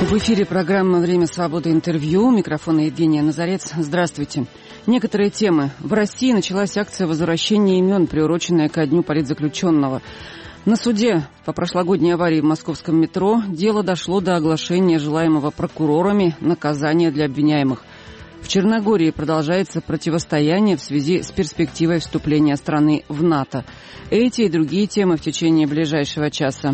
В эфире программа «Время свободы. Интервью». У микрофона Евгения Назарец. Здравствуйте. Некоторые темы. В России началась акция возвращения имен, приуроченная ко дню политзаключенного. На суде по прошлогодней аварии в московском метро дело дошло до оглашения желаемого прокурорами наказания для обвиняемых. В Черногории продолжается противостояние в связи с перспективой вступления страны в НАТО. Эти и другие темы в течение ближайшего часа.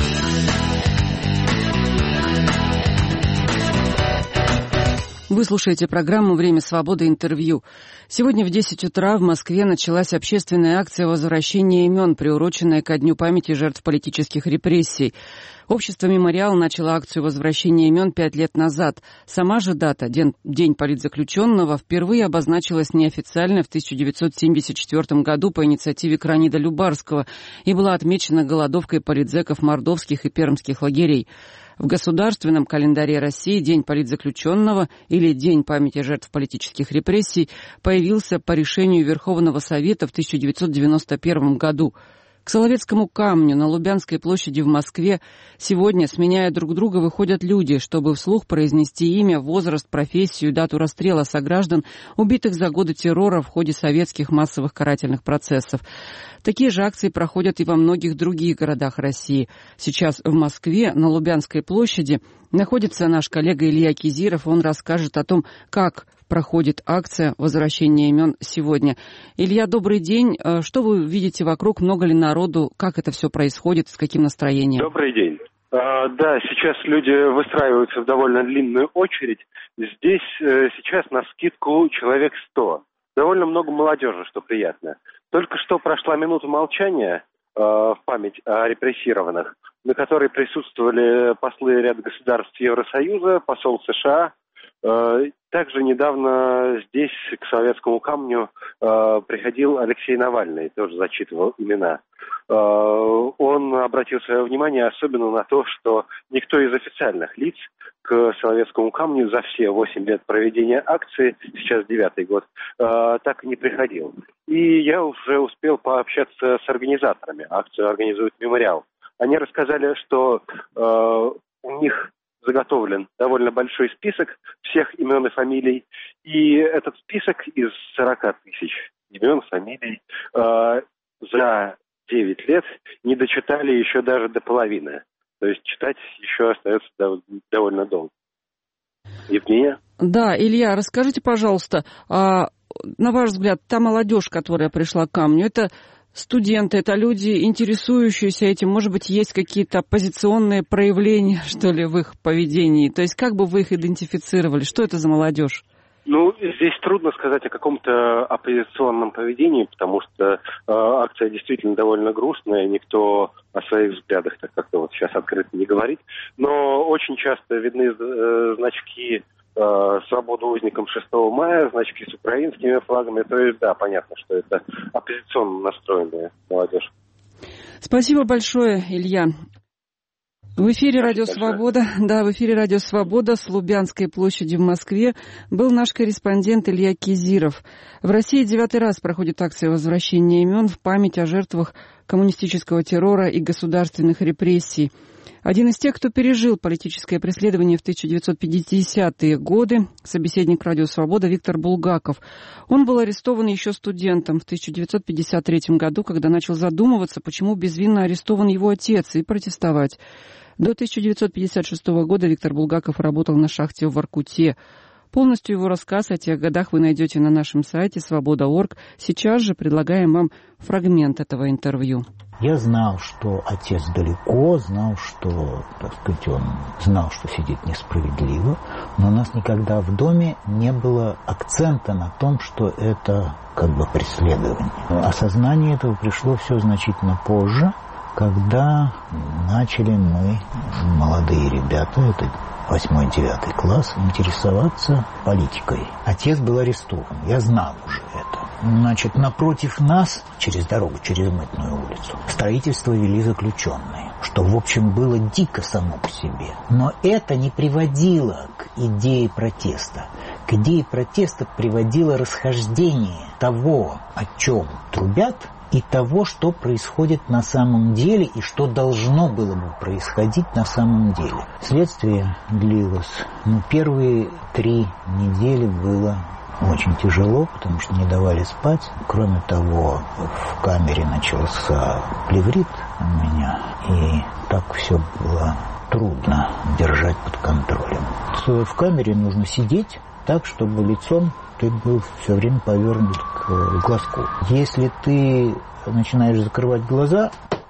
Вы слушаете программу «Время свободы. Интервью». Сегодня в 10 утра в Москве началась общественная акция возвращения имен, приуроченная ко Дню памяти жертв политических репрессий. Общество «Мемориал» начало акцию возвращения имен 5 лет назад. Сама же дата, День политзаключенного, впервые обозначилась неофициально в 1974 году по инициативе Кранида Любарского и была отмечена голодовкой политзеков мордовских и пермских лагерей. В государственном календаре России День политзаключенного или День памяти жертв политических репрессий появился по решению Верховного Совета в 1991 году. К Соловецкому камню на Лубянской площади в Москве сегодня, сменяя друг друга, выходят люди, чтобы вслух произнести имя, возраст, профессию, дату расстрела сограждан, убитых за годы террора в ходе советских массовых карательных процессов. Такие же акции проходят и во многих других городах России. Сейчас в Москве на Лубянской площади находится наш коллега Илья Кизиров. Он расскажет о том, как проходит акция возвращения имен сегодня. Илья, добрый день. Что вы видите вокруг? Много ли народу? Как это все происходит? С каким настроением? Добрый день. Да, сейчас люди выстраиваются в довольно длинную очередь. Здесь сейчас навскидку человек 100. Довольно много молодежи, что приятно. Только что прошла минута молчания в память о репрессированных, на которой присутствовали послы ряда государств Евросоюза, посол США. Также недавно здесь, к Соловецкому камню, приходил Алексей Навальный, тоже зачитывал имена. Он обратил свое внимание особенно на то, что никто из официальных лиц к Соловецкому камню за все 8 лет проведения акции, сейчас 9-й год, так и не приходил. И я уже успел пообщаться с организаторами. Акцию организует «Мемориал». Они рассказали, что у них заготовлен довольно большой список всех имен и фамилий. И этот список из 40 тысяч имен, фамилий за 9 лет не дочитали еще даже до половины. То есть читать еще остается довольно долго. Евгения? Да, Илья, расскажите, пожалуйста, на ваш взгляд, та молодежь, которая пришла к камню, это студенты, это люди, интересующиеся этим, может быть, есть какие-то оппозиционные проявления, что ли, в их поведении? То есть как бы вы их идентифицировали? Что это за молодежь? Ну, здесь трудно сказать о каком-то оппозиционном поведении, потому что акция действительно довольно грустная, никто о своих взглядах так как-то вот сейчас открыто не говорит, но очень часто видны значки «Свободу узникам 6 мая», значки с украинскими флагами. То есть, да, понятно, что это оппозиционно настроенная молодежь. Спасибо большое, Илья. В эфире «Радио Свобода». Да, в эфире «Радио Свобода» с Лубянской площади в Москве был наш корреспондент Илья Кизиров. В России 9-й раз проходит акция возвращения имен в память о жертвах коммунистического террора и государственных репрессий. Один из тех, кто пережил политическое преследование в 1950-е годы, собеседник «Радио Свобода» Виктор Булгаков. Он был арестован еще студентом в 1953 году, когда начал задумываться, почему безвинно арестован его отец, и протестовать. До 1956 года Виктор Булгаков работал на шахте в Воркуте. Полностью его рассказ о тех годах вы найдете на нашем сайте «Свобода.орг». Сейчас же предлагаем вам фрагмент этого интервью. Я знал, что отец далеко, знал, что, так сказать, он знал, что сидит несправедливо, но у нас никогда в доме не было акцента на том, что это как бы преследование. Осознание этого пришло все значительно позже, когда начали мы, молодые ребята, это 8-9 класс, интересоваться политикой. Отец был арестован, я знал уже это. Значит, напротив нас, через дорогу, через Мытную улицу, строительство вели заключенные, что, в общем, было дико само по себе. Но это не приводило к идее протеста. К идее протеста приводило расхождение того, о чем трубят, и того, что происходит на самом деле и что должно было бы происходить на самом деле. Следствие длилось, первые 3 недели было очень тяжело, потому что не давали спать. Кроме того, в камере начался плеврит у меня, и так все было трудно держать под контролем. В камере нужно сидеть так, чтобы лицом ты был все время повернут к глазку. Если ты начинаешь закрывать глаза,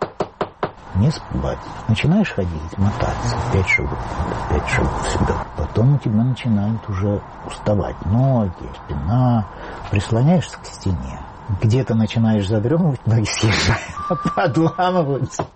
не спать. Начинаешь ходить, мотаться, 5 шагов сюда. Потом у тебя начинают уже уставать ноги, спина. Прислоняешься к стене. Где-то начинаешь задремывать, ноги съезжают, подламываются.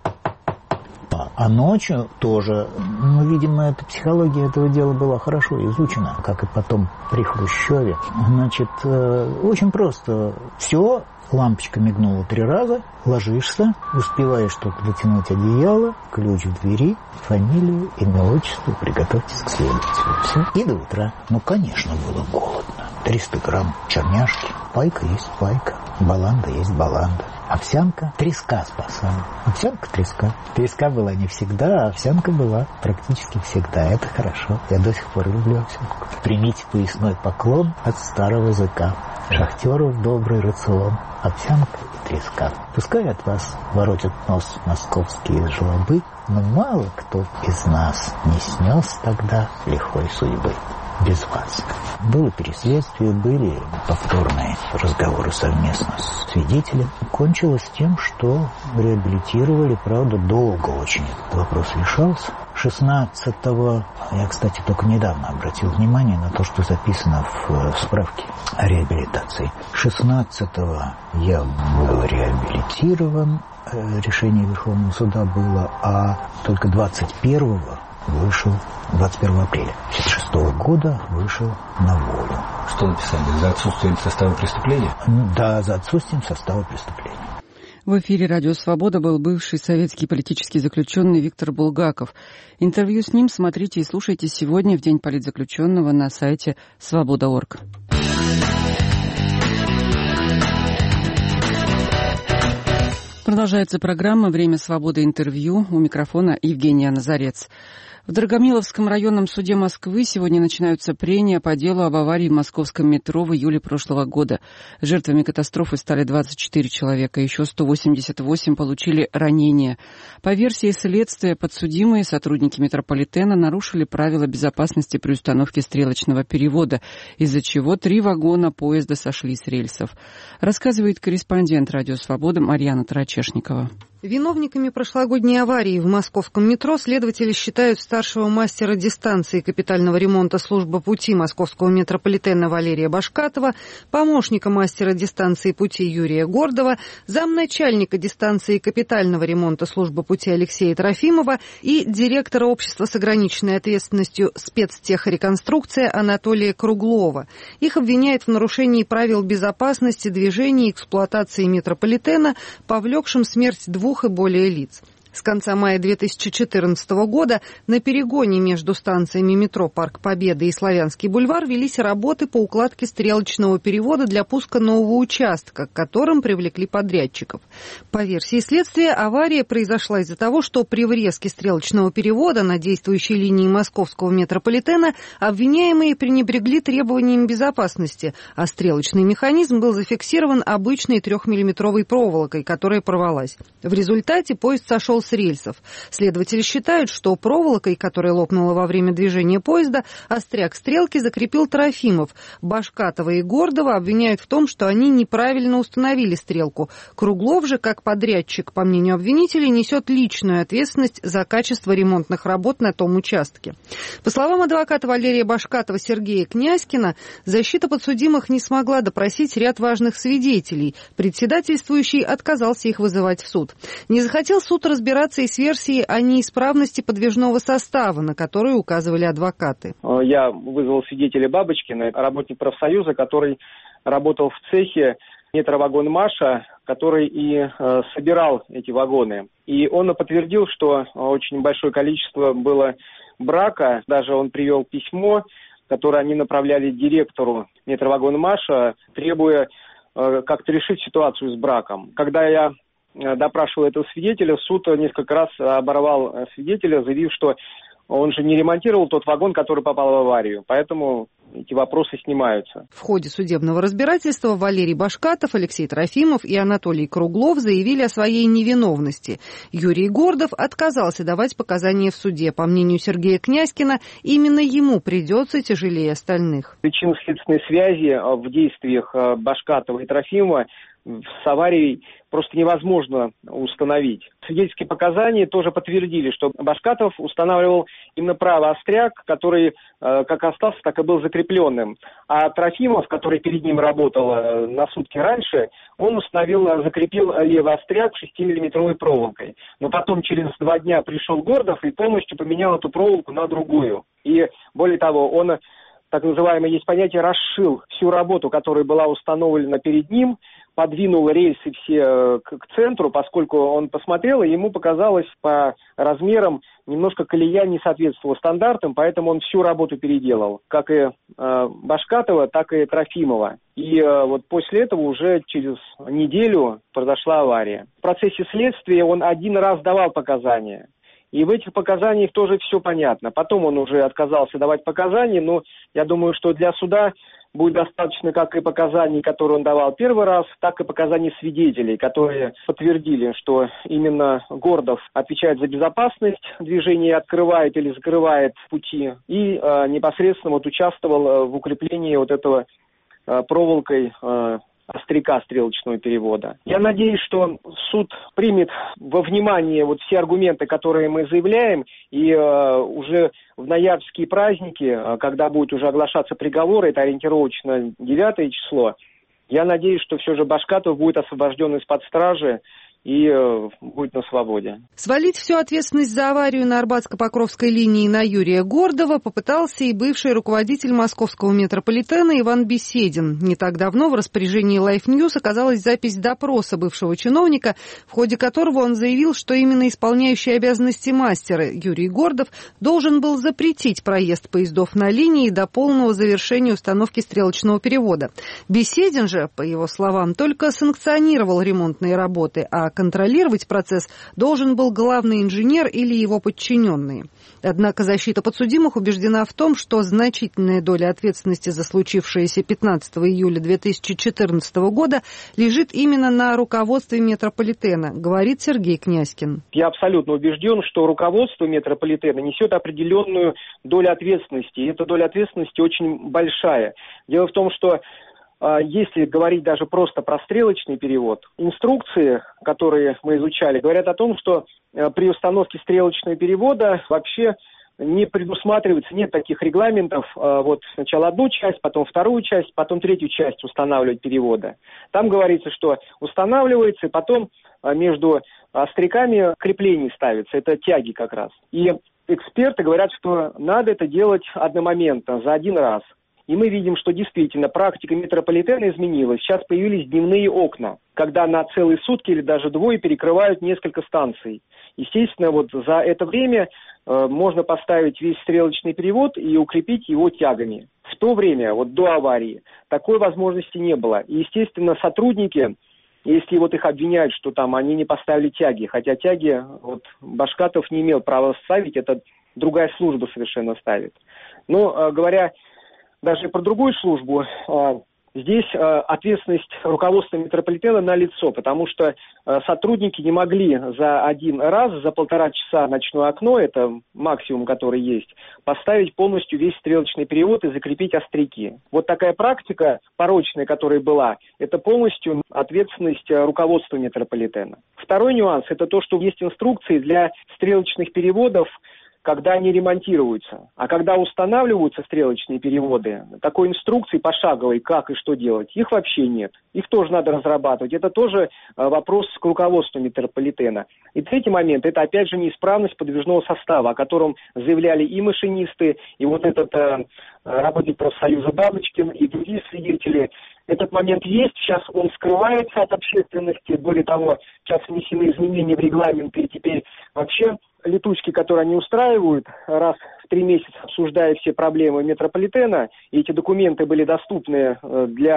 А ночью тоже, видимо, эта психология этого дела была хорошо изучена, как и потом при Хрущеве. Значит, очень просто. Все, лампочка мигнула 3 раза, ложишься, успеваешь только дотянуть одеяло, ключ в двери, фамилию, имя, отчество, приготовьтесь к следователю. Все, и до утра. Конечно, было голодно. 300 грамм черняшки, пайка есть пайка, баланда есть баланда. Овсянка, треска спасала. Овсянка, треска. Треска была не всегда, а овсянка была практически всегда. Это хорошо. Я до сих пор люблю овсянку. Примите поясной поклон от старого языка. Шахтеров добрый рацион. Овсянка и треска. Пускай от вас воротят нос московские жлобы, но мало кто из нас не снес тогда лихой судьбы. Без вас. Было переследствие, были повторные разговоры совместно с свидетелем. Кончилось тем, что реабилитировали, правда, долго очень этот вопрос решался. 16-го, я, кстати, только недавно обратил внимание на то, что записано в справке о реабилитации. 16-го я был реабилитирован, решение Верховного суда было, а только 21-го вышел, 21 апреля 1956 года вышел на волю. Что написали? За отсутствием состава преступления? Да, за отсутствием состава преступления. В эфире «Радио Свобода» был бывший советский политический заключенный Виктор Булгаков. Интервью с ним смотрите и слушайте сегодня, в День политзаключенного, на сайте свобода.орг. Продолжается программа «Время свободы. Интервью». У микрофона Евгения Назарец. В Драгомиловском районном суде Москвы сегодня начинаются прения по делу об аварии в московском метро в июле прошлого года. Жертвами катастрофы стали 24 человека, еще 188 получили ранения. По версии следствия, подсудимые сотрудники метрополитена нарушили правила безопасности при установке стрелочного перевода, из-за чего 3 вагона поезда сошли с рельсов. Рассказывает корреспондент «Радио Свобода» Марьяна Тарачешникова. Виновниками прошлогодней аварии в московском метро следователи считают старшего мастера дистанции капитального ремонта службы пути московского метрополитена Валерия Башкатова, помощника мастера дистанции пути Юрия Гордова, замначальника дистанции капитального ремонта службы пути Алексея Трофимова и директора общества с ограниченной ответственностью спецтехреконструкция Анатолия Круглова. Их обвиняют в нарушении правил безопасности движения и эксплуатации метрополитена, повлекшем смерть 2 и более лиц. С конца мая 2014 года на перегоне между станциями метро «Парк Победы» и «Славянский бульвар» велись работы по укладке стрелочного перевода для пуска нового участка, к которым привлекли подрядчиков. По версии следствия, авария произошла из-за того, что при врезке стрелочного перевода на действующей линии московского метрополитена обвиняемые пренебрегли требованиями безопасности, а стрелочный механизм был зафиксирован обычной 3-миллиметровой проволокой, которая порвалась. В результате поезд сошел с рельсов. Следователи считают, что проволокой, которая лопнула во время движения поезда, остряк стрелки закрепил Трофимов. Башкатова и Гордова обвиняют в том, что они неправильно установили стрелку. Круглов же, как подрядчик, по мнению обвинителей, несет личную ответственность за качество ремонтных работ на том участке. По словам адвоката Валерия Башкатова Сергея Князькина, защита подсудимых не смогла допросить ряд важных свидетелей. Председательствующий отказался их вызывать в суд. Не захотел суд разбираться и с версией о неисправности подвижного состава, на которую указывали адвокаты. Я вызвал свидетеля Бабочкина, работник профсоюза, который работал в цехе метровагон Маша, который и собирал эти вагоны. И он подтвердил, что очень большое количество было брака. Даже он привел письмо, которое они направляли директору метровагона Маша, требуя как-то решить ситуацию с браком. Когда я допрашивал этого свидетеля, суд несколько раз оборвал свидетеля, заявив, что он же не ремонтировал тот вагон, который попал в аварию, поэтому эти вопросы снимаются. В ходе судебного разбирательства Валерий Башкатов, Алексей Трофимов и Анатолий Круглов заявили о своей невиновности. Юрий Гордов отказался давать показания в суде. По мнению Сергея Князькина, именно ему придется тяжелее остальных. Причинно-следственной связи в действиях Башкатова и Трофимова с аварией просто невозможно установить. Свидетельские показания тоже подтвердили, что Башкатов устанавливал именно правый остряк, который как остался, так и был закрепленным. А Трофимов, который перед ним работал на сутки раньше, он закрепил левый остряк 6-миллиметровой проволокой. Но потом через 2 дня пришел Гордов и полностью поменял эту проволоку на другую. И более того, он, так называемое, есть понятие, расшил всю работу, которая была установлена перед ним, подвинул рельсы все к центру, поскольку он посмотрел, и ему показалось по размерам немножко колея не соответствовала стандартам, поэтому он всю работу переделал, как и Башкатова, так и Трофимова. И вот после этого уже через неделю произошла авария. В процессе следствия он 1 раз давал показания. И в этих показаниях тоже все понятно. Потом он уже отказался давать показания, но я думаю, что для суда будет достаточно как и показаний, которые он давал первый раз, так и показаний свидетелей, которые подтвердили, что именно Гордов отвечает за безопасность движения, открывает или закрывает пути, и непосредственно участвовал в укреплении этого проволокой остряка стрелочного перевода. Я надеюсь, что суд примет во внимание все аргументы, которые мы заявляем, и уже в ноябрьские праздники, когда будет уже оглашаться приговор, это ориентировочно 9 число, я надеюсь, что все же Башкатов будет освобожден из-под стражи и будет на свободе. Свалить всю ответственность за аварию на Арбатско-Покровской линии на Юрия Гордова попытался и бывший руководитель московского метрополитена Иван Беседин. Не так давно в распоряжении Life News оказалась запись допроса бывшего чиновника, в ходе которого он заявил, что именно исполняющий обязанности мастера Юрий Гордов должен был запретить проезд поездов на линии до полного завершения установки стрелочного перевода. Беседин же, по его словам, только санкционировал ремонтные работы, а контролировать процесс должен был главный инженер или его подчиненные. Однако защита подсудимых убеждена в том, что значительная доля ответственности за случившееся 15 июля 2014 года лежит именно на руководстве метрополитена, говорит Сергей Князькин. Я абсолютно убежден, что руководство метрополитена несет определенную долю ответственности, и эта доля ответственности очень большая. Дело в том, что если говорить даже просто про стрелочный перевод, инструкции, которые мы изучали, говорят о том, что при установке стрелочного перевода вообще не предусматривается, нет таких регламентов, сначала одну часть, потом вторую часть, потом третью часть устанавливать перевода. Там говорится, что устанавливается, и потом между остряками крепление ставится, это тяги как раз. И эксперты говорят, что надо это делать одномоментно, за один раз. И мы видим, что действительно практика метрополитена изменилась. Сейчас появились дневные окна, когда на целые сутки или даже двое перекрывают несколько станций. Естественно, за это время можно поставить весь стрелочный перевод и укрепить его тягами. В то время, до аварии, такой возможности не было. И, естественно, сотрудники, если их обвиняют, что там они не поставили тяги, хотя тяги Башкатов не имел права ставить, это другая служба совершенно ставит. Но, говоря даже про другую службу, здесь ответственность руководства метрополитена налицо, потому что сотрудники не могли за один раз, за 1,5 часа ночное окно, это максимум, который есть, поставить полностью весь стрелочный перевод и закрепить остряки. Вот такая практика порочная, которая была, это полностью ответственность руководства метрополитена. Второй нюанс, это то, что есть инструкции для стрелочных переводов, когда они ремонтируются. А когда устанавливаются стрелочные переводы, такой инструкции пошаговой, как и что делать, их вообще нет. Их тоже надо разрабатывать. Это тоже вопрос к руководству метрополитена. И третий момент, это опять же неисправность подвижного состава, о котором заявляли и машинисты, и этот работник профсоюза Бабочкин, и другие свидетели. Этот момент есть, сейчас он скрывается от общественности. Более того, сейчас внесены изменения в регламент, и теперь вообще летучки, которые они устраивают, раз в 3 месяца обсуждая все проблемы метрополитена, и эти документы были доступны для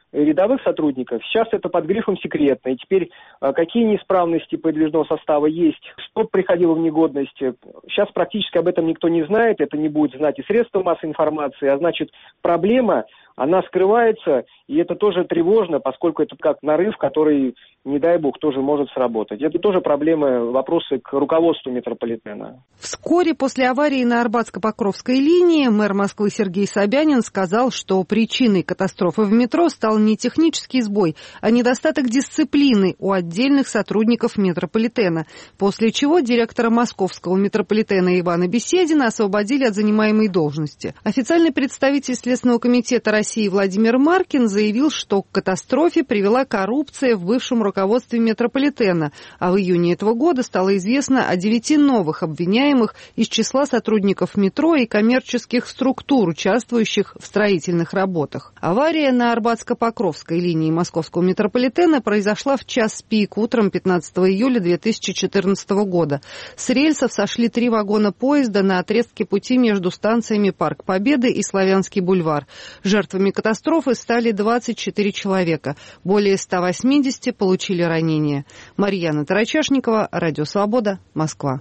рядовых сотрудников. Сейчас это под грифом «секретно». И теперь какие неисправности подвижного состава есть, что приходило в негодность. Сейчас практически об этом никто не знает, это не будет знать и средства массовой информации, а значит проблема, она скрывается, и это тоже тревожно, поскольку это как нарыв, который, не дай бог, тоже может сработать. Это тоже проблемы, вопросы к руководству метрополитена. Вскоре после аварии на Арбатско-Покровской линии мэр Москвы Сергей Собянин сказал, что причиной катастрофы в метро стал не технический сбой, а недостаток дисциплины у отдельных сотрудников метрополитена, после чего директора московского метрополитена Ивана Беседина освободили от занимаемой должности. Официальный представитель Следственного комитета России Владимир Маркин заявил, что к катастрофе привела коррупция в бывшем руководстве метрополитена, а в июне этого года стало известно о 9 новых обвиняемых из числа сотрудников метро и коммерческих структур, участвующих в строительных работах. Авария на Арбатско-Покровской линии московского метрополитена произошла в час пик утром 15 июля 2014 года. С рельсов сошли 3 вагона поезда на отрезке пути между станциями Парк Победы и Славянский бульвар. Жертвами катастрофы стали 24 человека. Более 180 получили ранения. Марьяна Тарачашникова, Радио Свобода, Москва.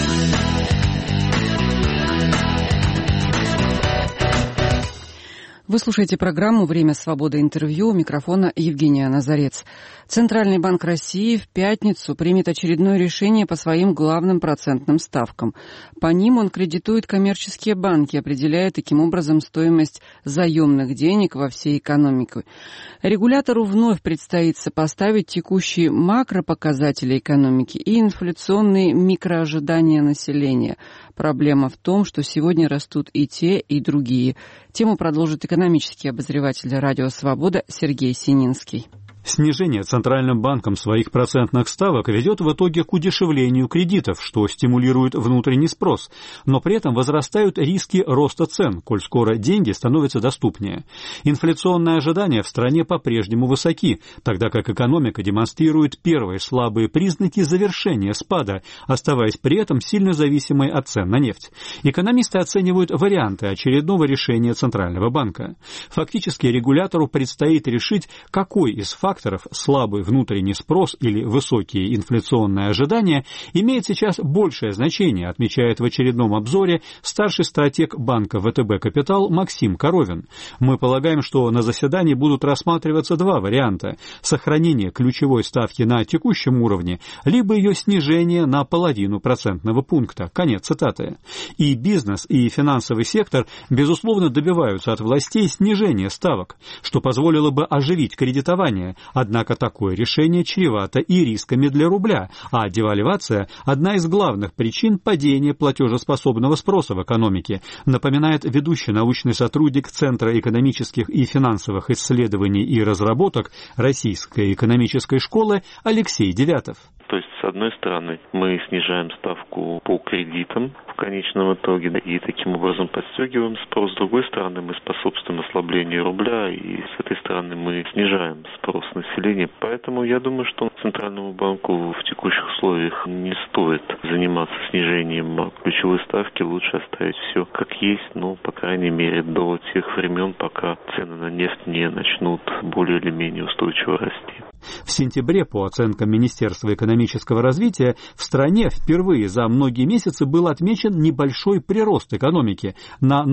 Вы слушаете программу «Время свободы» интервью. У микрофона Евгения Назарец. Центральный банк России в пятницу примет очередное решение по своим главным процентным ставкам. По ним он кредитует коммерческие банки, определяя таким образом стоимость заемных денег во всей экономике. Регулятору вновь предстоит сопоставить текущие макропоказатели экономики и инфляционные микроожидания населения. Проблема в том, что сегодня растут и те, и другие. Тему продолжит экономический обозреватель «Радио Свобода» Сергей Сининский. Снижение Центральным банком своих процентных ставок ведет в итоге к удешевлению кредитов, что стимулирует внутренний спрос, но при этом возрастают риски роста цен, коль скоро деньги становятся доступнее. Инфляционные ожидания в стране по-прежнему высоки, тогда как экономика демонстрирует первые слабые признаки завершения спада, оставаясь при этом сильно зависимой от цен на нефть. Экономисты оценивают варианты очередного решения Центрального банка. Фактически регулятору предстоит решить, какой из факторов слабый внутренний спрос или высокие инфляционные ожидания имеет сейчас большее значение, отмечает в очередном обзоре старший стратег банка ВТБ «Капитал» Максим Коровин. Мы полагаем, что на заседании будут рассматриваться 2 варианта: сохранение ключевой ставки на текущем уровне, либо ее снижение на 0,5 процентного пункта. Конец цитаты. И бизнес, и финансовый сектор, безусловно, добиваются от властей снижения ставок, что позволило бы оживить кредитование. Однако такое решение чревато и рисками для рубля, а девальвация – одна из главных причин падения платежеспособного спроса в экономике, напоминает ведущий научный сотрудник Центра экономических и финансовых исследований и разработок Российской экономической школы Алексей Девятов. То есть, с одной стороны, мы снижаем ставку по кредитам в конечном итоге и таким образом подстегиваем спрос. С другой стороны, мы способствуем ослаблению рубля, и с этой стороны мы снижаем спрос населения. Поэтому я думаю, что Центральному банку в текущих условиях не стоит заниматься снижением ключевой ставки. Лучше оставить все как есть, по крайней мере, до тех времен, пока цены на нефть не начнут более или менее устойчиво расти. В сентябре, по оценкам Министерства экономического развития, в стране впервые за многие месяцы был отмечен небольшой прирост экономики на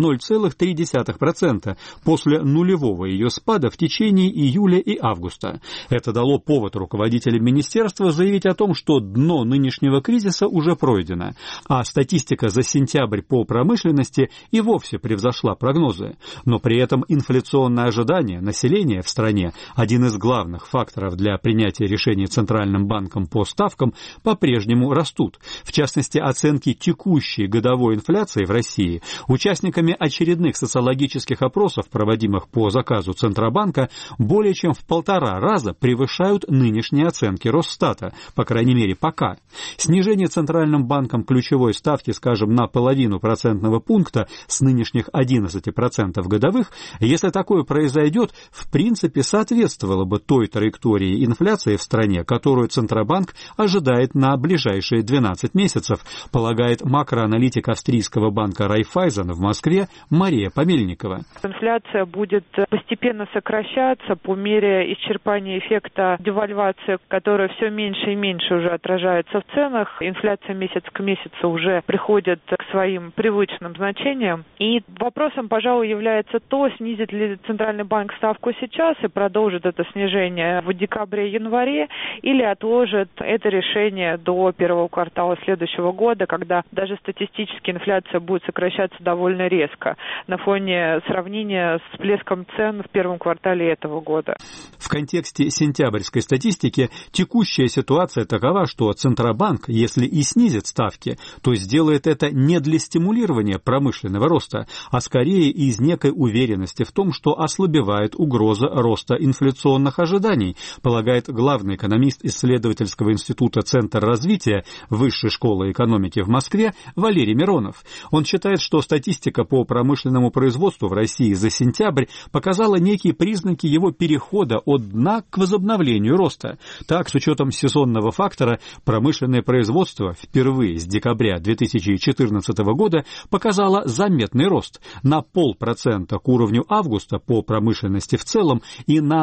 0,3% после нулевого ее спада в течение июля и августа. Это дало повод руководителям министерства заявить о том, что дно нынешнего кризиса уже пройдено, а статистика за сентябрь по промышленности и вовсе превзошла прогнозы. Но при этом инфляционное ожидание населения в стране, один из главных факторов для принятия решений Центральным банком по ставкам, по-прежнему растут. В частности, оценки текущей годовой инфляции в России участниками очередных социологических опросов, проводимых по заказу Центробанка, более чем в 1,5 раза превышают нынешние оценки Росстата, по крайней мере пока. Снижение Центральным банком ключевой ставки, скажем, на 0,5 процентного пункта с нынешних 11% годовых, если такое произойдет, в принципе соответствовало бы той траектории сценарии инфляции в стране, которую Центробанк ожидает на ближайшие 12 месяцев, полагает макроаналитик австрийского банка Райффайзен в Москве Мария Помельникова. Инфляция будет постепенно сокращаться по мере исчерпания эффекта девальвации, которая все меньше и меньше уже отражается в ценах. Инфляция месяц к месяцу уже приходит к своим привычным значениям. И вопросом, пожалуй, является то, снизит ли Центральный банк ставку сейчас и продолжит это снижение в декабре-январе, или отложит это решение до первого квартала следующего года, когда даже статистически инфляция будет сокращаться довольно резко на фоне сравнения с всплеском цен в первом квартале этого года. В контексте сентябрьской статистики текущая ситуация такова, что Центробанк, если и снизит ставки, то сделает это не для стимулирования промышленного роста, а скорее из некой уверенности в том, что ослабевает угроза роста инфляционных ожиданий, полагает главный экономист исследовательского института «Центр развития» Высшей школы экономики в Москве Валерий Миронов. Он считает, что статистика по промышленному производству в России за сентябрь показала некие признаки его перехода от дна к возобновлению роста. Так, с учетом сезонного фактора, промышленное производство впервые с декабря 2014 года показало заметный рост на 0,5% к уровню августа по промышленности в целом и на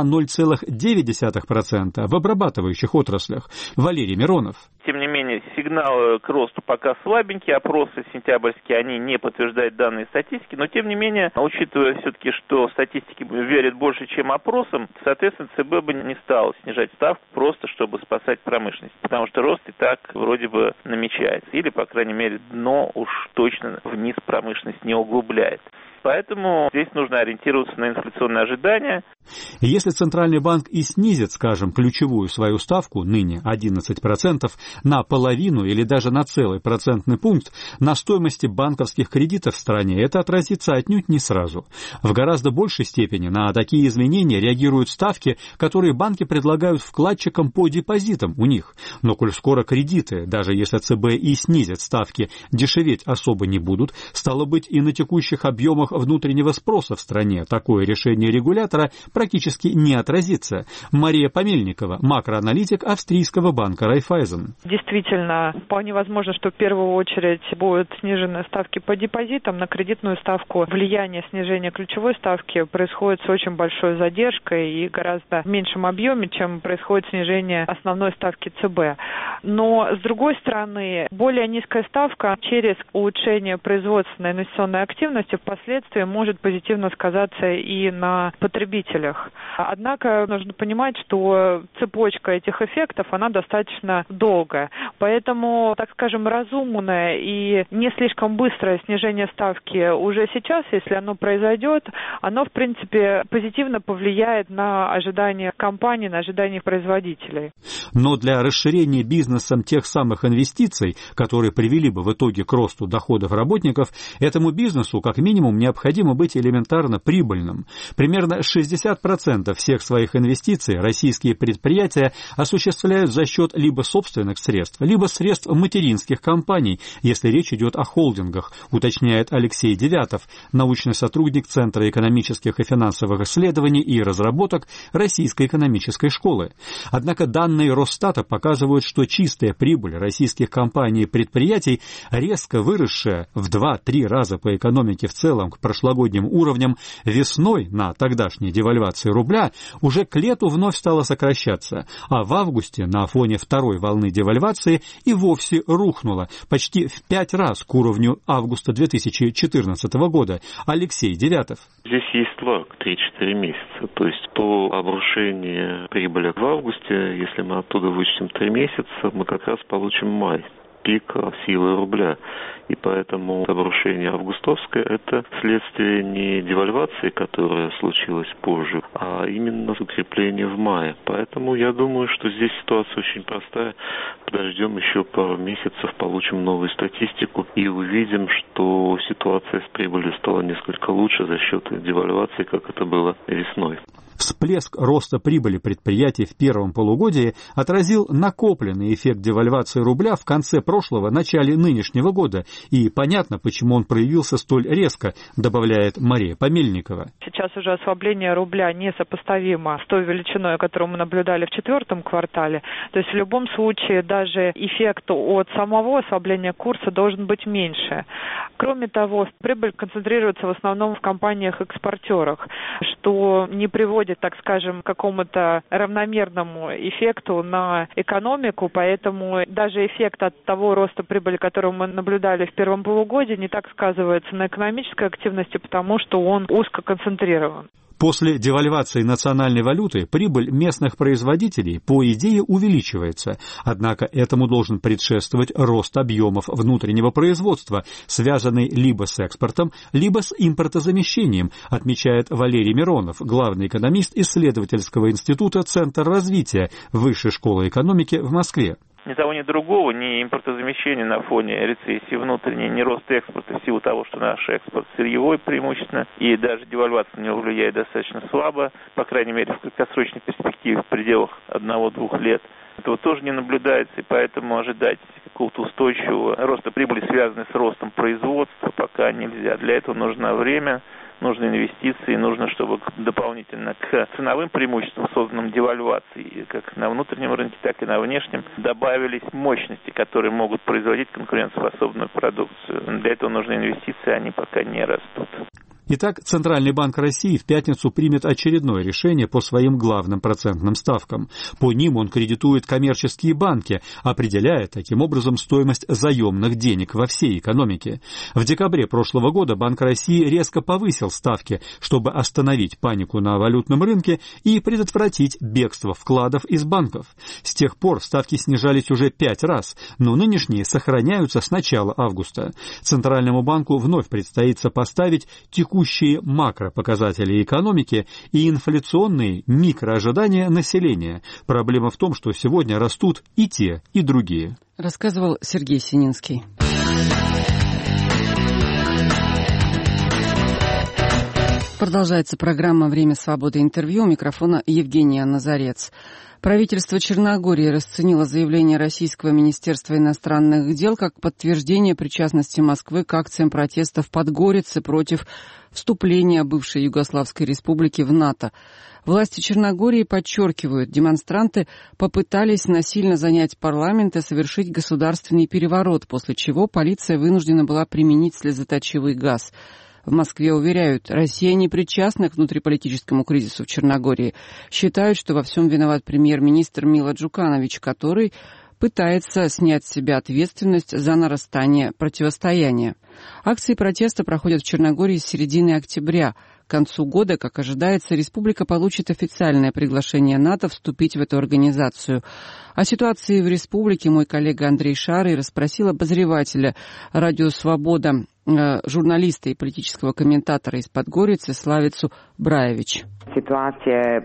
0,9% в обрабатывающих отраслях. Валерий Миронов. Тем не менее, сигналы к росту пока слабенькие, опросы сентябрьские, они не подтверждают данные статистики, но тем не менее, учитывая все-таки, что статистики верят больше, чем опросам, соответственно, ЦБ бы не стал снижать ставку просто, чтобы спасать промышленность, потому что рост и так вроде бы намечается, или, по крайней мере, дно уж точно вниз промышленность не углубляет. Поэтому здесь нужно ориентироваться на инфляционные ожидания. Если Центральный банк и снизит, скажем, ключевую свою ставку, ныне 11%, на половину или даже на целый процентный пункт, на стоимости банковских кредитов в стране это отразится отнюдь не сразу. В гораздо большей степени на такие изменения реагируют ставки, которые банки предлагают вкладчикам по депозитам у них. Но коль скоро кредиты, даже если ЦБ и снизит ставки, дешеветь особо не будут, стало быть, и на текущих объемах внутреннего спроса в стране такое решение регулятора практически не отразится. Мария Помельникова, макроаналитик австрийского банка Райффайзен. Действительно, вполне возможно, что в первую очередь будут снижены ставки по депозитам. На кредитную ставку влияние снижения ключевой ставки происходит с очень большой задержкой и гораздо в меньшем объеме, чем происходит снижение основной ставки ЦБ. Но, с другой стороны, более низкая ставка через улучшение производственной инвестиционной активности впоследствии может позитивно сказаться и на потребителях. Однако нужно понимать, что цепочка этих эффектов, она достаточно долгая. Поэтому, так скажем, разумное и не слишком быстрое снижение ставки уже сейчас, если оно произойдет, оно, в принципе, позитивно повлияет на ожидания компаний, на ожидания производителей. Но для расширения бизнесом тех самых инвестиций, которые привели бы в итоге к росту доходов работников, этому бизнесу как минимум необходимо быть элементарно прибыльным. Примерно 60% всех своих инвестиций российские предприятия осуществляют за счет либо собственных средств, либо средств материнских компаний, если речь идет о холдингах, уточняет Алексей Девятов, научный сотрудник Центра экономических и финансовых исследований и разработок Российской экономической школы. Однако данные Росстата показывают, что чистая прибыль российских компаний и предприятий, резко выросшая в 2-3 раза по экономике в целом к прошлогодним уровням, весной на тогдашней девальвации рубля уже к лету вновь стала сокращаться, а в августе на фоне второй волны девальвации и вовсе рухнула почти в 5 раз к уровню августа 2014 года. Алексей Девятов. Здесь есть лаг 3-4 месяца, то есть по обрушению прибыли в августе, если мы оттуда вычтем 3 месяца, мы как раз получим май. Пик силы рубля. И поэтому обрушение августовское – это следствие не девальвации, которая случилась позже, а именно закрепление в мае. Поэтому я думаю, что здесь ситуация очень простая. Подождем еще пару месяцев, получим новую статистику и увидим, что ситуация с прибылью стала несколько лучше за счет девальвации, как это было весной. Всплеск роста прибыли предприятий в первом полугодии отразил накопленный эффект девальвации рубля в конце прошлого прошлого начале нынешнего года, и понятно, почему он проявился столь резко, добавляет Мария Помельникова. Сейчас уже ослабление рубля несопоставимо с той величиной, которую мы наблюдали в четвертом квартале. То есть в любом случае даже эффект от самого ослабления курса должен быть меньше. Кроме того, прибыль концентрируется в основном в компаниях-экспортерах, что не приводит, так скажем, к какому-то равномерному эффекту на экономику, поэтому даже эффект от того роста прибыли, который мы наблюдали в первом полугодии, не так сказывается на экономической активности, потому что он узко концентрирован. После девальвации национальной валюты прибыль местных производителей, по идее, увеличивается. Однако этому должен предшествовать рост объемов внутреннего производства, связанный либо с экспортом, либо с импортозамещением, отмечает Валерий Миронов, главный экономист исследовательского института «Центр развития» Высшей школы экономики в Москве. Ни того, ни другого, ни импортозамещения на фоне рецессии внутренней, ни рост экспорта в силу того, что наш экспорт сырьевой преимущественно, и даже девальвация на него влияет достаточно слабо, по крайней мере в краткосрочной перспективе в пределах 1-2 лет. Этого тоже не наблюдается, и поэтому ожидать какого-то устойчивого роста прибыли, связанного с ростом производства, пока нельзя. Для этого нужно время, нужны инвестиции, нужно, чтобы дополнительно к ценовым преимуществам, созданным девальвацией, как на внутреннем рынке, так и на внешнем, добавились мощности, которые могут производить конкурентоспособную продукцию. Для этого нужны инвестиции, они пока не растут. Итак, Центральный банк России в пятницу примет очередное решение по своим главным процентным ставкам. По ним он кредитует коммерческие банки, определяя таким образом стоимость заемных денег во всей экономике. В декабре прошлого года Банк России резко повысил ставки, чтобы остановить панику на валютном рынке и предотвратить бегство вкладов из банков. С тех пор ставки снижались уже 5 раз, но нынешние сохраняются с начала августа. Центральному банку вновь предстоит сопоставить текущие макропоказатели экономики и инфляционные микроожидания населения. Проблема в том, что сегодня растут и те, и другие. Рассказывал Сергей Сининский. Продолжается программа «Время свободы» интервью. У микрофона Евгения Назарец. Правительство Черногории расценило заявление Российского министерства иностранных дел как подтверждение причастности Москвы к акциям протеста в Подгорице против вступления бывшей Югославской республики в НАТО. Власти Черногории подчеркивают, демонстранты попытались насильно занять парламент и совершить государственный переворот, после чего полиция вынуждена была применить слезоточивый газ. В Москве уверяют, Россия не причастна к внутриполитическому кризису в Черногории. Считают, что во всем виноват премьер-министр Мило Джуканович, который пытается снять с себя ответственность за нарастание противостояния. Акции протеста проходят в Черногории с середины октября. К концу года, как ожидается, республика получит официальное приглашение НАТО вступить в эту организацию. О ситуации в республике мой коллега Андрей Шарый расспросил обозревателя «Радио Свобода», журналиста и политического комментатора из Подгорицы Славицу Браевич. Ситуация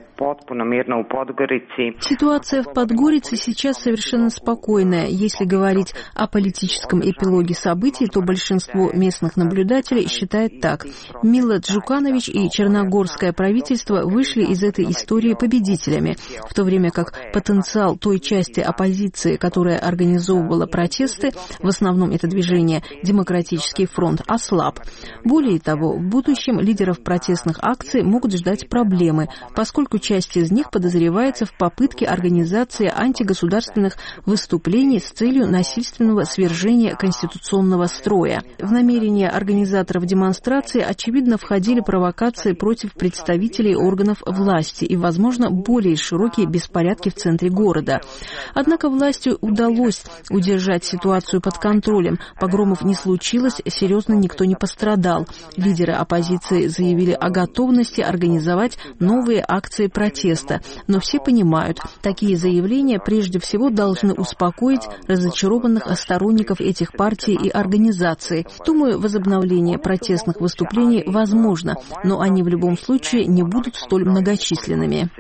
в Подгорице сейчас совершенно спокойная. Если говорить о политическом эпилоге событий, то большинство местных наблюдателей считает так. Мило Джуканович и черногорское правительство вышли из этой истории победителями, в то время как потенциал той части оппозиции, которая организовывала протесты, в основном это движение «Демократический фронт», ослаб. Более того, в будущем лидеров протестных акций могут ждать проблемы, поскольку часть из них подозревается в попытке организации антигосударственных выступлений с целью насильственного свержения конституционного строя. В намерения организаторов демонстрации, очевидно, входили провокации против представителей органов власти и, возможно, более широкие беспорядки в центре города. Однако власти удалось удержать ситуацию под контролем. Погромов не случилось, серьезно никто не пострадал. Лидеры оппозиции заявили о готовности организовать новые акции протеста. Но все понимают, такие заявления прежде всего должны успокоить разочарованных сторонников этих партий и организаций. Думаю, возобновление протестных выступлений возможно, но они в любом случае не будут столь многочисленными.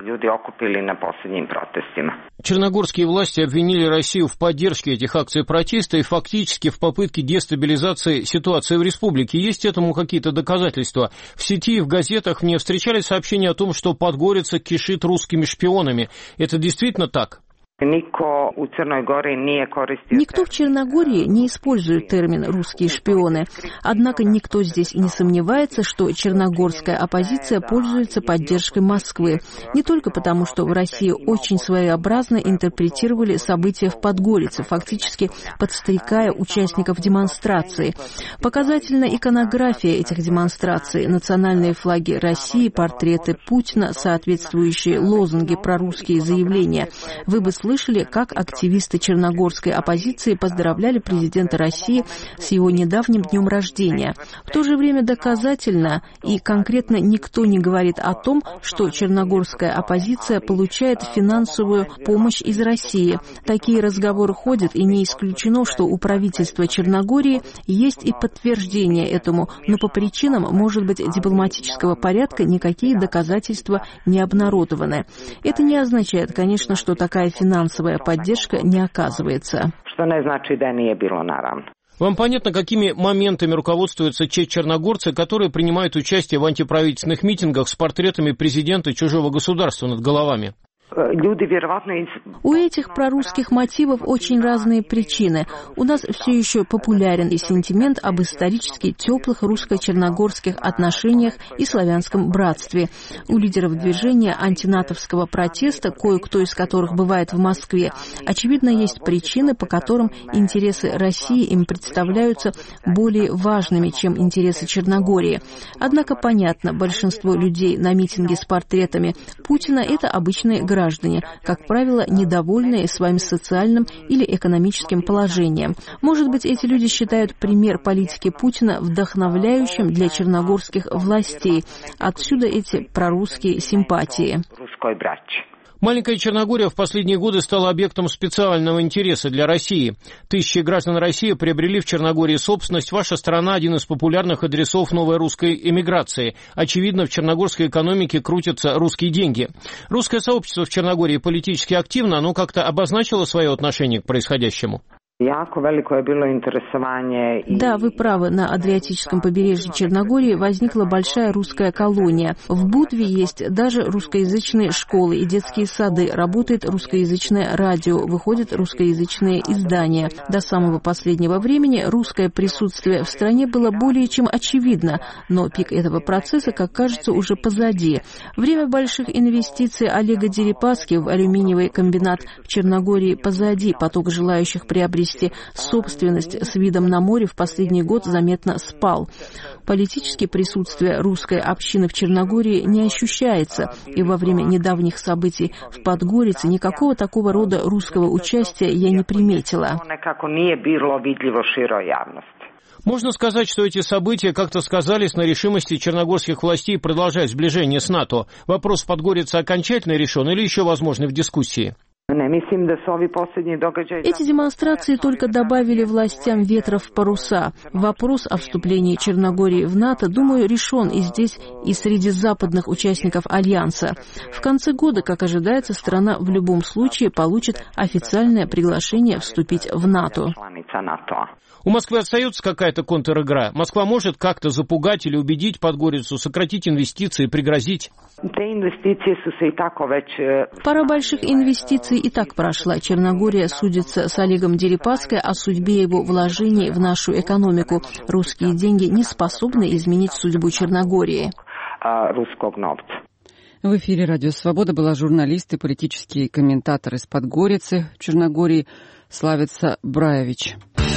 Черногорские власти обвинили Россию в поддержке этих акций протеста и фактически в попытке дестабилизации ситуации в республике. Есть этому какие-то доказательства? В сети и в газетах мне встречались сообщения о том, что Подгорица кишит русскими шпионами. Это действительно так? Никто в Черногории не использует термин «русские шпионы». Однако никто здесь не сомневается, что черногорская оппозиция пользуется поддержкой Москвы. Не только потому, что в России очень своеобразно интерпретировали события в Подгорице, фактически подстрекая участников демонстрации. Показательна иконография этих демонстраций, национальные флаги России, портреты Путина, соответствующие лозунги, прорусские заявления. Вы бы слышали, как активисты черногорской оппозиции поздравляли президента России с его недавним днем рождения. В то же время доказательно и конкретно никто не говорит о том, что черногорская оппозиция получает финансовую помощь из России. Такие разговоры ходят, и не исключено, что у правительства Черногории есть и подтверждение этому, но по причинам, может быть, дипломатического порядка никакие доказательства не обнародованы. Это не означает, конечно, что такая финансовая поддержка не оказывается. Что не значит, да не было, наравно. Вам понятно, какими моментами руководствуются те черногорцы, которые принимают участие в антиправительственных митингах с портретами президента чужого государства над головами? У этих прорусских мотивов очень разные причины. У нас все еще популярен и сентимент об исторически теплых русско-черногорских отношениях и славянском братстве. У лидеров движения антинатовского протеста, кое-кто из которых бывает в Москве, очевидно, есть причины, по которым интересы России им представляются более важными, чем интересы Черногории. Однако, понятно, большинство людей на митинге с портретами Путина – это обычные граждане, как правило, недовольные своим социальным или экономическим положением. Может быть, эти люди считают пример политики Путина вдохновляющим для черногорских властей. Отсюда эти прорусские симпатии. Маленькая Черногория в последние годы стала объектом специального интереса для России. Тысячи граждан России приобрели в Черногории собственность. Ваша страна – один из популярных адресов новой русской эмиграции. Очевидно, в черногорской экономике крутятся русские деньги. Русское сообщество в Черногории политически активно, оно как-то обозначило свое отношение к происходящему? Да, вы правы, на Адриатическом побережье Черногории возникла большая русская колония. В Будве есть даже русскоязычные школы и детские сады, работает русскоязычное радио, выходят русскоязычные издания. До самого последнего времени русское присутствие в стране было более чем очевидно, но пик этого процесса, как кажется, уже позади. Время больших инвестиций Олега Дерипаски в алюминиевый комбинат в Черногории позади, поток желающих приобрести собственность с видом на море в последний год заметно спал. Политически присутствие русской общины в Черногории не ощущается, и во время недавних событий в Подгорице никакого такого рода русского участия я не приметила. Можно сказать, что эти события как-то сказались на решимости черногорских властей продолжать сближение с НАТО. Вопрос в Подгорице окончательно решен или еще возможный в дискуссии? Эти демонстрации только добавили властям ветра в паруса. Вопрос о вступлении Черногории в НАТО, думаю, решен и здесь, и среди западных участников Альянса. В конце года, как ожидается, страна в любом случае получит официальное приглашение вступить в НАТО. У Москвы остается какая-то контр-игра? Москва может как-то запугать или убедить Подгорицу, сократить инвестиции, пригрозить? Пора больших инвестиций и так прошла. Черногория судится с Олегом Дерипаской о судьбе его вложений в нашу экономику. Русские деньги не способны изменить судьбу Черногории. В эфире «Радио Свобода» была журналист и политический комментатор из Подгорицы в Черногории Славица Браевич.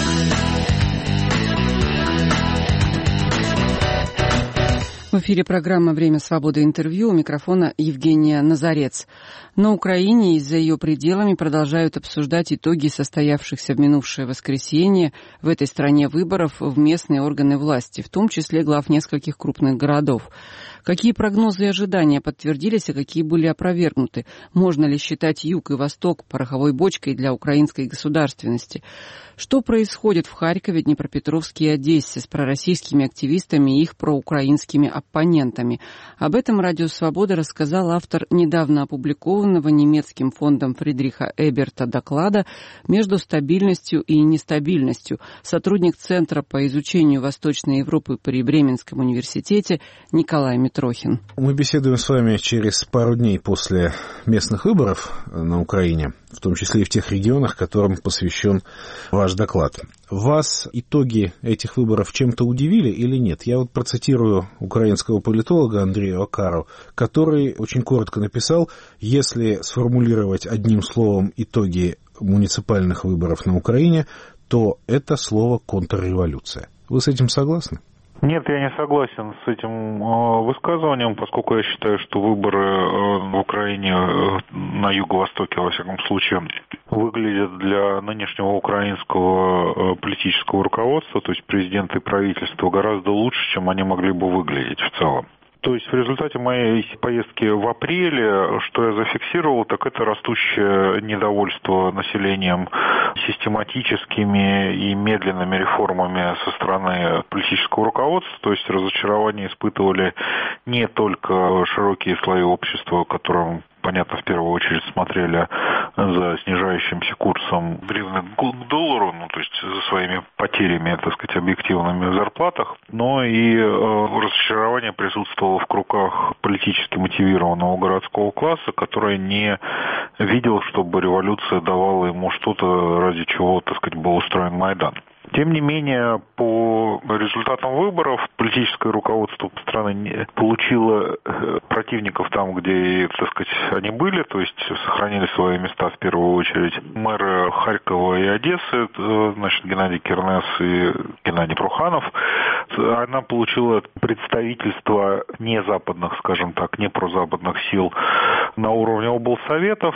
В эфире программа «Время свободы. Интервью». У микрофона Евгения Назарец. На Украине и за ее пределами продолжают обсуждать итоги состоявшихся в минувшее воскресенье в этой стране выборов в местные органы власти, в том числе глав нескольких крупных городов. Какие прогнозы и ожидания подтвердились, а какие были опровергнуты? Можно ли считать Юг и Восток пороховой бочкой для украинской государственности? Что происходит в Харькове, Днепропетровске и Одессе с пророссийскими активистами и их проукраинскими оппонентами? Об этом «Радио Свобода» рассказал автор недавно опубликованного немецким фондом Фридриха Эберта доклада «Между стабильностью и нестабильностью», сотрудник Центра по изучению Восточной Европы при Бременском университете Николай Митрохин. Мы беседуем с вами через пару дней после местных выборов на Украине. в том числе и в тех регионах, которым посвящен ваш доклад. Вас итоги этих выборов чем-то удивили или нет? Я вот процитирую украинского политолога Андрея Окару, который очень коротко написал: если сформулировать одним словом итоги муниципальных выборов на Украине, то это слово контрреволюция. Вы с этим согласны? Нет, я не согласен с этим высказыванием, поскольку я считаю, что выборы в Украине, на юго-востоке, во всяком случае, выглядят для нынешнего украинского политического руководства, то есть президента и правительства, гораздо лучше, чем они могли бы выглядеть в целом. То есть в результате моей поездки в апреле, что я зафиксировал, так это растущее недовольство населением систематическими и медленными реформами со стороны политического руководства. То есть разочарование испытывали не только широкие слои общества, которым, понятно, в первую очередь смотрели за снижающимся курсом гривны к доллару, то есть за своими потерями, так сказать, объективными в зарплатах, но и разочарование присутствовало в кругах политически мотивированного городского класса, который не видел, чтобы революция давала ему что-то, ради чего, так сказать, был устроен Майдан. Тем не менее, по результатам выборов политическое руководство страны получило противников там, где, так сказать, они были, то есть сохранили свои места в первую очередь мэры Харькова и Одессы, значит, Геннадий Кернес и Геннадий Пруханов. Она получила представительство не западных, скажем так, не прозападных сил на уровне облсоветов,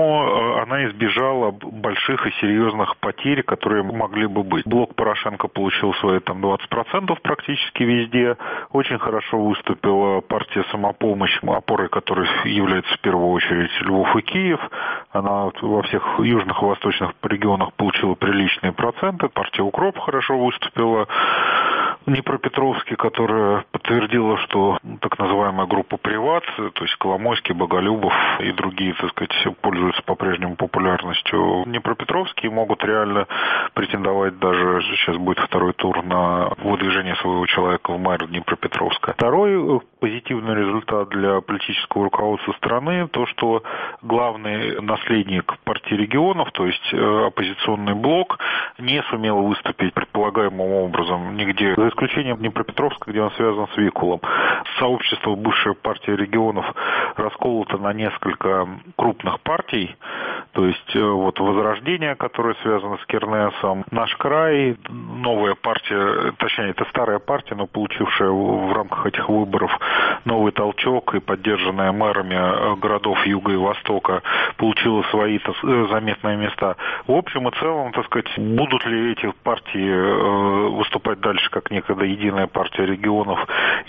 но она избежала больших и серьезных потерь, которые могли бы быть. Блок Порошенко получил свои там 20% практически везде. Очень хорошо выступила партия «Самопомощь», опорой которой является в первую очередь Львов и Киев. Она во всех южных и восточных регионах получила приличные проценты. Партия «Укроп» хорошо выступила. Днепропетровске, которая подтвердила, что так называемая группа «Приват», то есть Коломойский, Боголюбов и другие, так сказать, пользуются по-прежнему популярностью. Днепропетровские могут реально претендовать, даже сейчас будет второй тур, на выдвижение своего человека в мэр Днепропетровска. Второй позитивный результат для политического руководства страны – то, что главный наследник партии регионов, то есть оппозиционный блок, не сумел выступить предполагаемым образом нигде, за исключением Днепропетровска, где он связан с Викулом. Сообщество, бывшая партия регионов, расколото на несколько крупных партий, то есть вот Возрождение, которое связано с Кернесом, Наш край, новая партия, точнее, это старая партия, но получившая в рамках этих выборов новый толчок и поддержанная мэрами городов Юга и Востока, получила свои заметные места. В общем и целом, так сказать, будут ли эти партии выступать дальше как некогда единая партия регионов,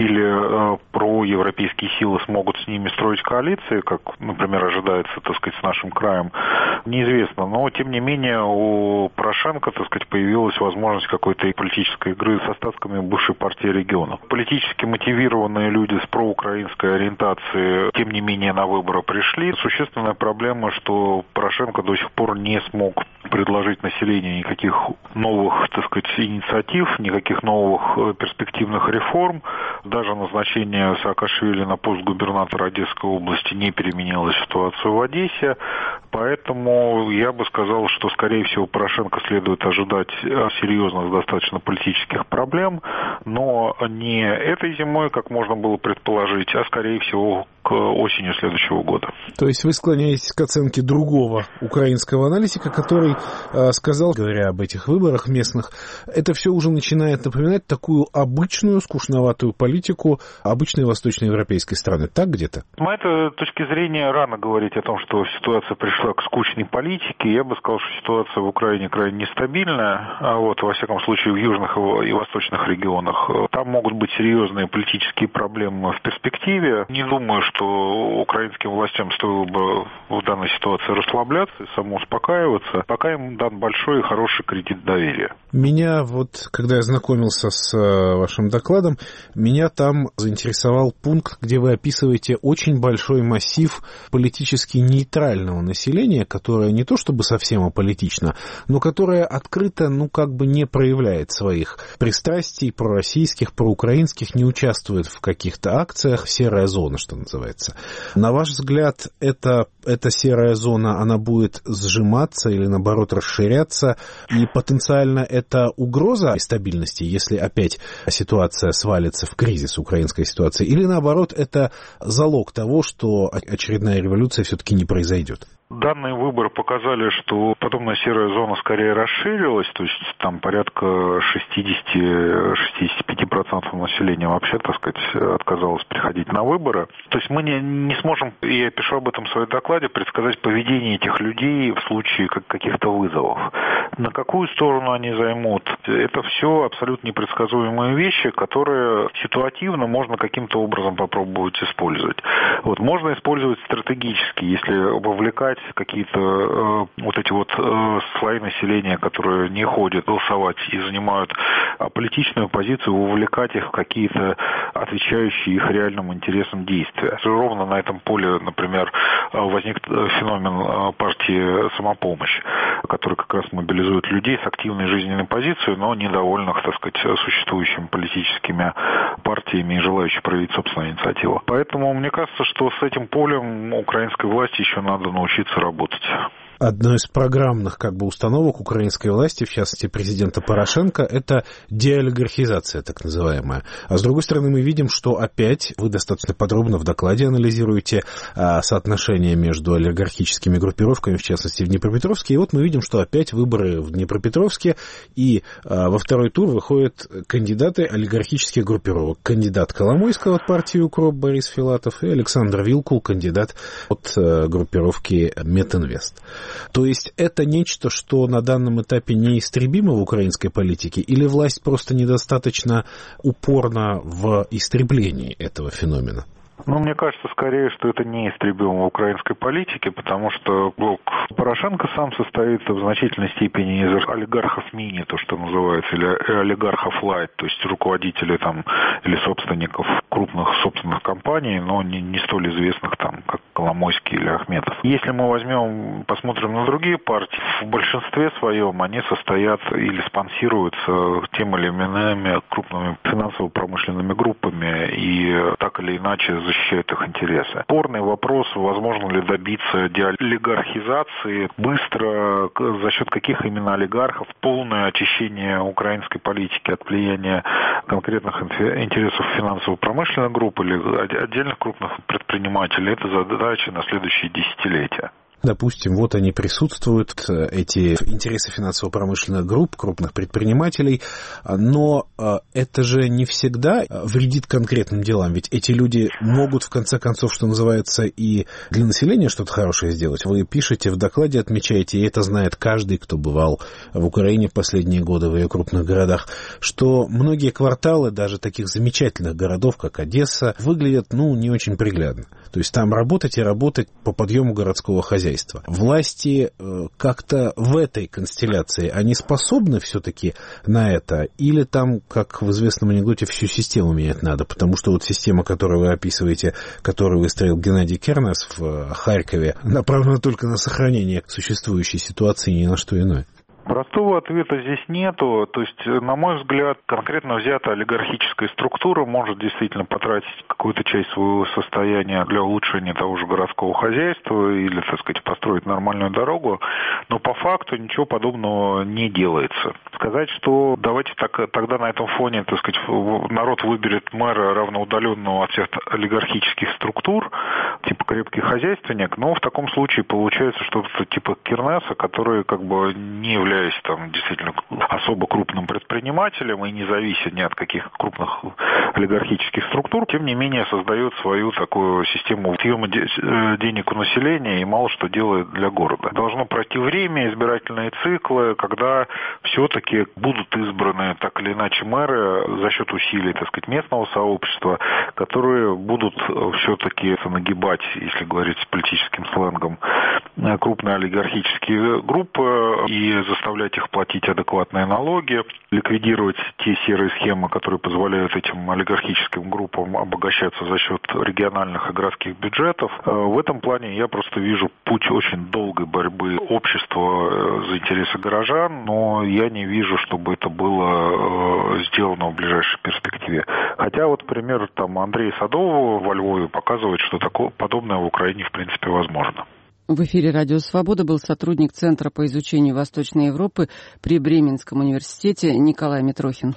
или проевропейские силы смогут с ними строить коалиции, как, например, ожидается, так сказать, с нашим краем, неизвестно. Но, тем не менее, у Порошенко, так сказать, появилась возможность какой-то политической игры с остатками бывшей партии регионов. Политически мотивированные люди с проукраинской ориентацией, тем не менее, на выборы пришли. Существенная проблема, что Порошенко до сих пор не смог предложить населению никаких новых, так сказать, инициатив, никаких новых перспективных реформ. Даже назначение Саакашвили на пост губернатора Одесской области не переменило ситуацию в Одессе. Поэтому я бы сказал, что, скорее всего, Порошенко следует ожидать серьезных достаточно политических проблем, но не этой зимой, как можно было предположить, а, скорее всего, к осени следующего года. То есть вы склоняетесь к оценке другого украинского аналитика, который сказал, говоря об этих выборах местных, это все уже начинает напоминать такую обычную, скучноватую политику обычной восточноевропейской страны. Так где-то? С моей точки зрения, рано говорить о том, что ситуация пришла к скучной политике. Я бы сказал, что ситуация в Украине крайне нестабильная, а вот, во всяком случае, в южных и восточных регионах. Там могут быть серьезные политические проблемы в перспективе. Не думаю, что украинским властям стоило бы в данной ситуации расслабляться и самоуспокаиваться, пока им дан большой и хороший кредит доверия. Меня вот, когда я знакомился с вашим докладом, меня там заинтересовал пункт, где вы описываете очень большой массив политически нейтрального населения, которое не то чтобы совсем аполитично, но которое открыто, как бы не проявляет своих пристрастий пророссийских, проукраинских, не участвует в каких-то акциях, серая зона, что называется. называется. На ваш взгляд, эта серая зона, она будет сжиматься или, наоборот, расширяться? И потенциально это угроза стабильности, если опять ситуация свалится в кризис, украинская ситуация? Или, наоборот, это залог того, что очередная революция все-таки не произойдет? Данные выборы показали, что подобная серая зона скорее расширилась, то есть там порядка 60-65% населения вообще, так сказать, отказалось приходить на выборы. То есть мы не сможем, и я пишу об этом в своем докладе, предсказать поведение этих людей в случае каких-то вызовов. На какую сторону они займут? Это все абсолютно непредсказуемые вещи, которые ситуативно можно каким-то образом попробовать использовать. Вот, можно использовать стратегически, если вовлекать какие-то слои населения, которые не ходят голосовать и занимают политичную позицию, вовлекать их в какие-то отвечающие их реальным интересам действия. Ровно на этом поле, например, возник феномен партии «Самопомощь», который как раз мобилизует людей с активной жизненной позицией, но недовольных, так сказать, существующими политическими партиями и желающих проявить собственную инициативу. Поэтому мне кажется, что с этим полем украинской власти еще надо научиться работать. Одной из программных установок украинской власти, в частности президента Порошенко, это деолигархизация, так называемая. А с другой стороны, мы видим, что опять вы достаточно подробно в докладе анализируете соотношение между олигархическими группировками, в частности в Днепропетровске. И вот мы видим, что опять выборы в Днепропетровске, и во второй тур выходят кандидаты олигархических группировок. Кандидат Коломойского от партии УКРОП Борис Филатов и Александр Вилкул, кандидат от группировки Метинвест. То есть это нечто, что на данном этапе неистребимо в украинской политике, или власть просто недостаточно упорна в истреблении этого феномена? Мне кажется, скорее, что это неистребимо в украинской политике, потому что блок Порошенко сам состоит в значительной степени из олигархов мини, то, что называется, или олигархов лайт, то есть руководителей или собственников крупных собственных компаний, но не столь известных как Коломойский или Ахметов. Если мы посмотрим на другие партии, в большинстве своем они состоят или спонсируются тем или иными крупными финансово-промышленными группами и так или иначе защищают их интересы. Спорный вопрос, возможно ли добиться деолигархизации быстро, за счет каких именно олигархов, полное очищение украинской политики от влияния конкретных интересов финансово-промышленных групп или отдельных крупных предпринимателей, это задача на следующие десятилетия. Допустим, вот они присутствуют, эти интересы финансово-промышленных групп, крупных предпринимателей, но это же не всегда вредит конкретным делам, ведь эти люди могут, в конце концов, что называется, и для населения что-то хорошее сделать. Вы пишете в докладе, отмечаете, и это знает каждый, кто бывал в Украине в последние годы, в ее крупных городах, что многие кварталы, даже таких замечательных городов, как Одесса, выглядят, не очень приглядно. То есть там работать и работать по подъему городского хозяйства. Власти как-то в этой констелляции, они способны все-таки на это? Или там, как в известном анекдоте, всю систему менять надо? Потому что вот система, которую вы описываете, которую выстроил Геннадий Кернес в Харькове, направлена только на сохранение существующей ситуации и ни на что иное. Простого ответа здесь нету. То есть, на мой взгляд, конкретно взятая олигархическая структура может действительно потратить какую-то часть своего состояния для улучшения того же городского хозяйства или, так сказать, построить нормальную дорогу, но по факту ничего подобного не делается. Сказать, что давайте тогда на этом фоне, так сказать, народ выберет мэра равноудаленного от всех олигархических структур, типа крепкий хозяйственник, но в таком случае получается что-то типа Кернеса, который не является действительно особо крупным предпринимателем и не зависит ни от каких крупных олигархических структур, тем не менее создает свою такую систему съема денег у населения и мало что делает для города. Должно пройти время, избирательные циклы, когда все-таки будут избраны так или иначе мэры за счет усилий, так сказать, местного сообщества, которые будут все-таки нагибать, если говорить с политическим сленгом, крупные олигархические группы и заставлять их платить адекватные налоги, ликвидировать те серые схемы, которые позволяют этим олигархическим группам обогащаться за счет региональных и городских бюджетов. В этом плане я просто вижу путь очень долгой борьбы общества за интересы горожан, но я не вижу, чтобы это было сделано в ближайшей перспективе. Хотя вот пример там Андрея Садового во Львове показывает, что такое подобное в Украине в принципе возможно. В эфире «Радио Свобода» был сотрудник Центра по изучению Восточной Европы при Бременском университете Николай Митрохин.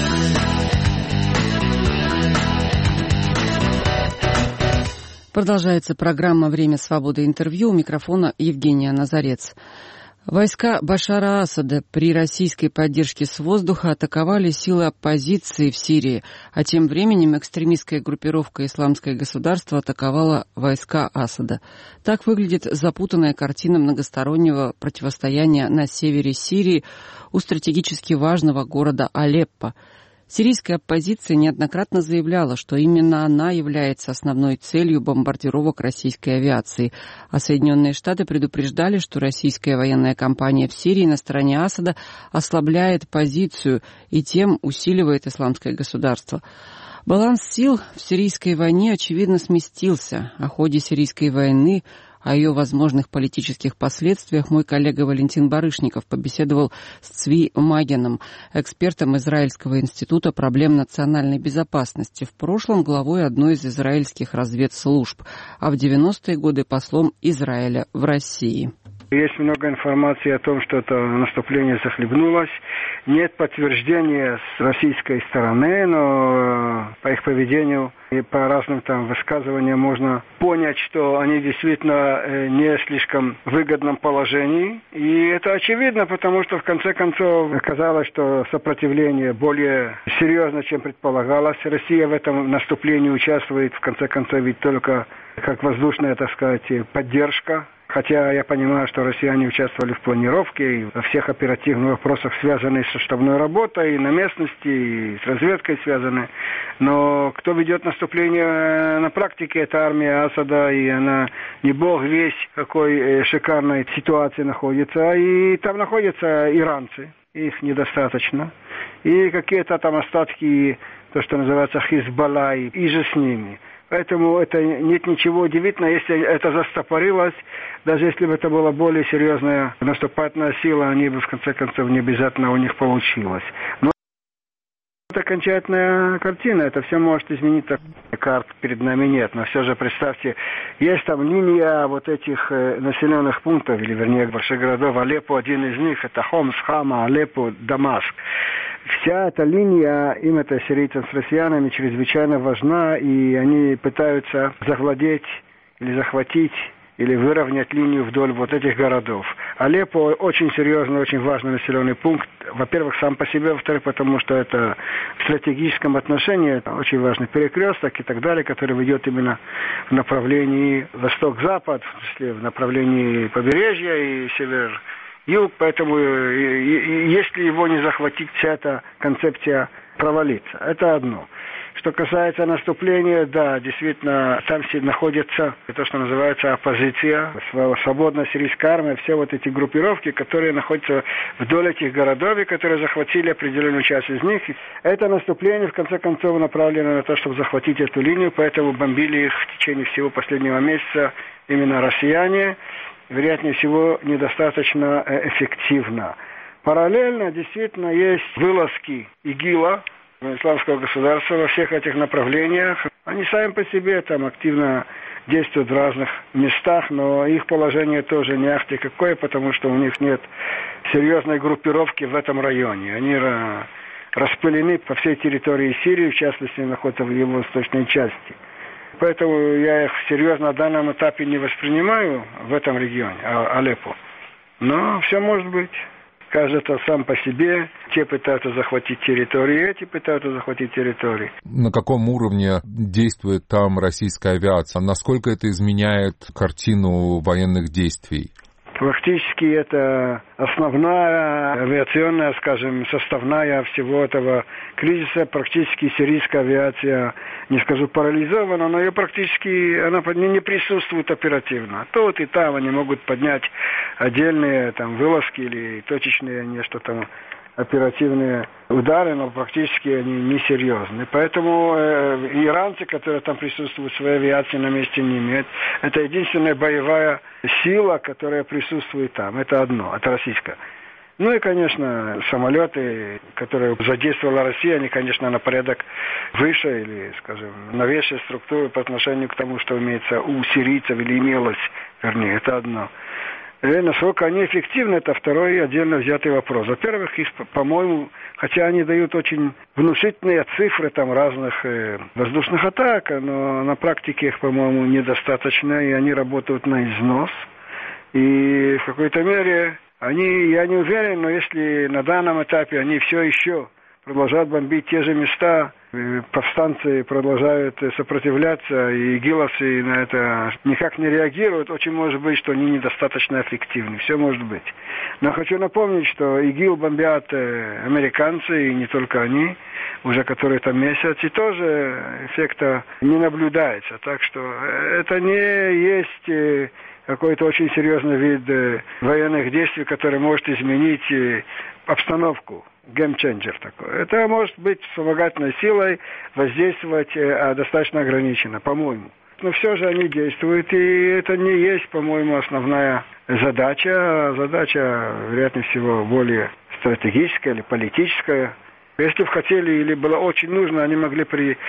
Продолжается программа «Время свободы» интервью. У микрофона Евгения Назарец. Войска Башара Асада при российской поддержке с воздуха атаковали силы оппозиции в Сирии, а тем временем экстремистская группировка «Исламское государство» атаковала войска Асада. Так выглядит запутанная картина многостороннего противостояния на севере Сирии у стратегически важного города Алеппо. Сирийская оппозиция неоднократно заявляла, что именно она является основной целью бомбардировок российской авиации, а Соединенные Штаты предупреждали, что российская военная кампания в Сирии на стороне Асада ослабляет позицию и тем усиливает исламское государство. Баланс сил в сирийской войне, очевидно, сместился. О ходе сирийской войны, о ее возможных политических последствиях мой коллега Валентин Барышников побеседовал с Цви Магеном, экспертом Израильского института проблем национальной безопасности, в прошлом главой одной из израильских разведслужб, а в 90-е годы послом Израиля в России. Есть много информации о том, что это наступление захлебнулось. Нет подтверждения с российской стороны, но по их поведению и по разным там высказываниям можно понять, что они действительно не в слишком выгодном положении. И это очевидно, потому что в конце концов оказалось, что сопротивление более серьезно, чем предполагалось. Россия в этом наступлении участвует, в конце концов, ведь только как воздушная, так сказать, поддержка. Хотя я понимаю, что россияне участвовали в планировке и во всех оперативных вопросах, связанных со штабной работой, и на местности, и с разведкой связаны. Но кто ведет наступление на практике, это армия Асада, и она не бог весь в какой шикарной ситуации находится. И там находятся иранцы, их недостаточно. И какие-то там остатки, то, что называется Хизбалла, и же с ними. Поэтому это нет ничего удивительного, если это застопорилось, даже если бы это была более серьезная наступательная сила, они бы в конце концов не обязательно у них получилось. Но это окончательная картина, это все может изменить, карт перед нами нет, но все же представьте, есть там линия вот этих населенных пунктов, или вернее больших городов, Алеппо один из них, это Хомс, Хама, Алеппо, Дамаск. Вся эта линия, им это сирийцам с россиянами, чрезвычайно важна, и они пытаются завладеть или захватить, или выровнять линию вдоль вот этих городов. Алеппо очень серьезный, очень важный населенный пункт. Во-первых, сам по себе, во-вторых, потому что это в стратегическом отношении очень важный перекресток и так далее, который ведет именно в направлении восток-запад, в направлении побережья и север-юг. Поэтому, если его не захватить, вся эта концепция провалится. Это одно. Что касается наступления, да, действительно, там находится то, что называется оппозиция, свободная сирийская армия, все вот эти группировки, которые находятся вдоль этих городов и которые захватили определенную часть из них. Это наступление, в конце концов, направлено на то, чтобы захватить эту линию, поэтому бомбили их в течение всего последнего месяца именно россияне, вероятнее всего, недостаточно эффективно. Параллельно, действительно, есть вылазки ИГИЛа, исламского государства во всех этих направлениях. Они сами по себе там активно действуют в разных местах, но их положение тоже не ахти какое, потому что у них нет серьезной группировки в этом районе. Они распылены по всей территории Сирии, в частности, находятся в его восточной части. Поэтому я их серьезно на данном этапе не воспринимаю в этом регионе, Алеппо. Но все может быть. Каждый сам по себе. Те пытаются захватить территории, эти пытаются захватить территории. На каком уровне действует там российская авиация? Насколько это изменяет картину военных действий? Фактически это основная авиационная, скажем, составная всего этого кризиса. Практически сирийская авиация, не скажу парализована, но ее практически она не присутствует оперативно. Тут и там они могут поднять отдельные там вылазки или точечные нечто там оперативные удары, но практически они несерьезны. Поэтому иранцы, которые там присутствуют, своей авиации на месте не имеют. Это единственная боевая сила, которая присутствует там. Это одно, это российская. Ну и, конечно, самолеты, которые задействовала Россия, они, конечно, на порядок выше или, скажем, новейшей структуры по отношению к тому, что имеется у сирийцев или имелось, вернее, это одно. И насколько они эффективны, это второй отдельно взятый вопрос. Во-первых, их, по-моему, хотя они дают очень внушительные цифры там разных воздушных атак, но на практике их, по-моему, недостаточно, и они работают на износ. И в какой-то мере они, я не уверен, но если на данном этапе они все еще продолжают бомбить те же места, повстанцы продолжают сопротивляться, и игиловцы на это никак не реагируют, очень может быть, что они недостаточно эффективны. Все может быть. Но хочу напомнить, что ИГИЛ бомбят американцы, и не только они, уже который там месяц, и тоже эффекта не наблюдается. Так что это не есть какой-то очень серьезный вид военных действий, который может изменить обстановку. Геймченджер такой. Это может быть вспомогательной силой, воздействовать достаточно ограниченно, по-моему. Но все же они действуют, и это не есть, по-моему, основная задача. Задача, вероятнее всего, более стратегическая или политическая. Если бы хотели или было очень нужно, они могли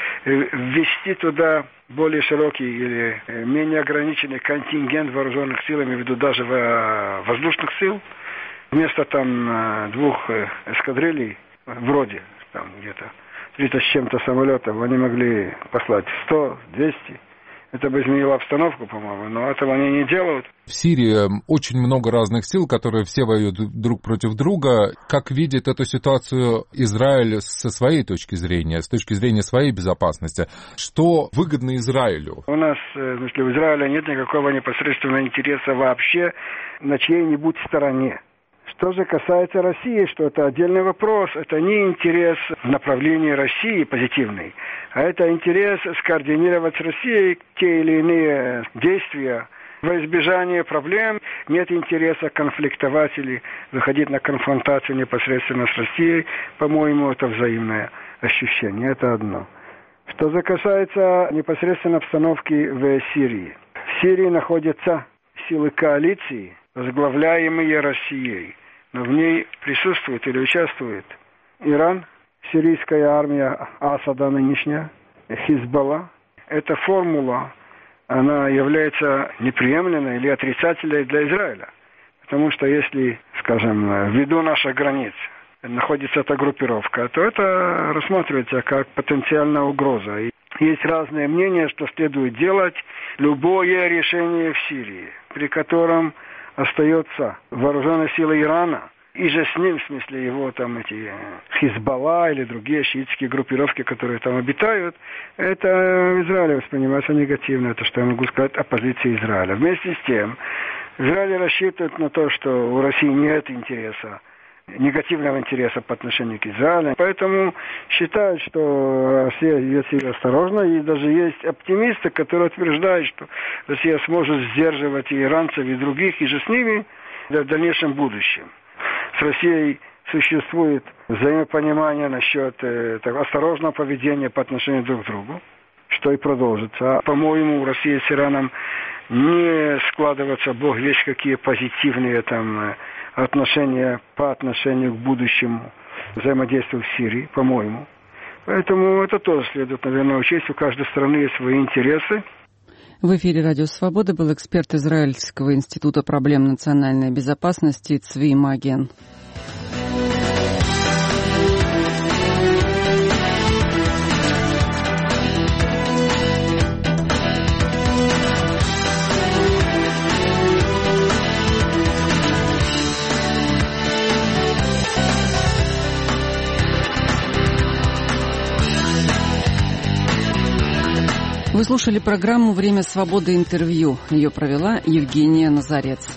ввести туда более широкий или менее ограниченный контингент вооруженных сил, имею в виду даже воздушных сил. Вместо там 2 эскадрилей, вроде там где-то 30 с чем-то самолетов, они могли послать 100, 200. Это бы изменило обстановку, по-моему, но этого они не делают. В Сирии очень много разных сил, которые все воюют друг против друга. Как видит эту ситуацию Израиль со своей точки зрения, с точки зрения своей безопасности? Что выгодно Израилю? У нас, в Израиле нет никакого непосредственного интереса вообще на чьей-нибудь стороне. Что же касается России, что это отдельный вопрос, это не интерес в направлении России позитивный, а это интерес скоординировать с Россией те или иные действия во избежание проблем. Нет интереса конфликтовать или выходить на конфронтацию непосредственно с Россией. По-моему, это взаимное ощущение, это одно. Что же касается непосредственно обстановки в Сирии. В Сирии находятся силы коалиции, возглавляемые Россией, но в ней присутствует или участвует Иран, сирийская армия Асада нынешняя, Хизбалла. Эта формула, она является неприемлемой или отрицательной для Израиля. Потому что если, скажем, ввиду наших границ находится эта группировка, то это рассматривается как потенциальная угроза. И есть разные мнения, что следует делать любое решение в Сирии, при котором остается вооруженная сила Ирана, и же с ним, в смысле его там эти Хизбалла или другие шиитские группировки, которые там обитают, это в Израиле воспринимается негативно, это что я могу сказать о позиции Израиля. Вместе с тем, Израиль рассчитывает на то, что у России нет интереса, негативного интереса по отношению к Израилю. Поэтому считают, что Россия ведет себя осторожно, и даже есть оптимисты, которые утверждают, что Россия сможет сдерживать и иранцев, и других, и же с ними в дальнейшем будущем. С Россией существует взаимопонимание насчет осторожного поведения по отношению друг к другу, что и продолжится. По-моему, у России с Ираном не складываются бог весть какие позитивные там отношения по отношению к будущему взаимодействию в Сирии, по-моему. Поэтому это тоже следует, наверное, учесть. У каждой страны есть свои интересы. В эфире «Радио Свобода» был эксперт Израильского института проблем национальной безопасности Цви Маген. Вы слушали программу «Время свободы. Интервью». Ее провела Евгения Назарец.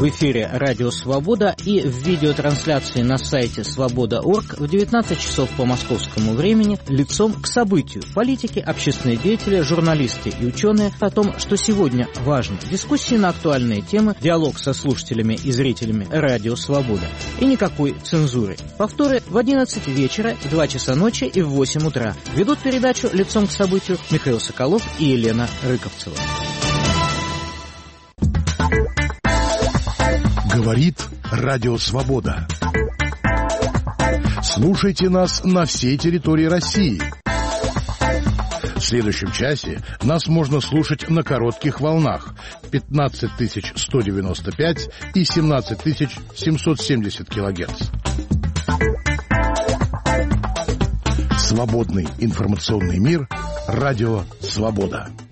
в эфире «Радио Свобода» и в видеотрансляции на сайте свобода.орг в 19 часов по московскому времени лицом к событию. Политики, общественные деятели, журналисты и ученые о том, что сегодня важно. Дискуссии на актуальные темы, диалог со слушателями и зрителями «Радио Свобода». И никакой цензуры. Повторы в 11 вечера, в 2 часа ночи и в 8 утра. Ведут передачу «Лицом к событию» Михаил Соколов и Елена Рыковцева. Говорит Радио Свобода. Слушайте нас на всей территории России. В следующем часе нас можно слушать на коротких волнах 15 195 и 17 770 килогерц. Свободный информационный мир. Радио Свобода.